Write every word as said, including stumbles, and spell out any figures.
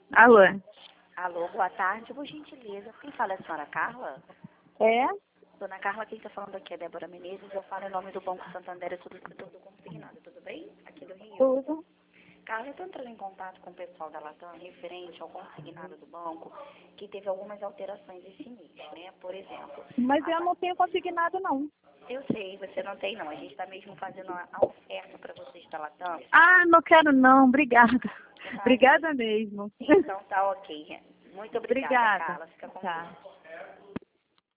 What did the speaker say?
Alô? Alô, boa tarde, por gentileza. Quem fala é a senhora Carla? É? Dona Carla, quem está falando aqui é Débora Menezes. Eu falo em nome do Banco Santander, eu sou do setor do consignado, tudo bem? Aqui do Rio. Tudo. Carla, eu estou entrando em contato com o pessoal da Latam referente ao consignado do banco, que teve algumas alterações esse mês, né? Por exemplo... Mas a eu não tenho consignado, não. Eu sei, você não tem não. A gente está mesmo fazendo a a oferta para vocês da Latam. Ah, não quero não. Obrigada. Ah, Obrigada mesmo. então tá ok. Muito obrigada, Obrigada. Carla. Fica com Tá. Deus.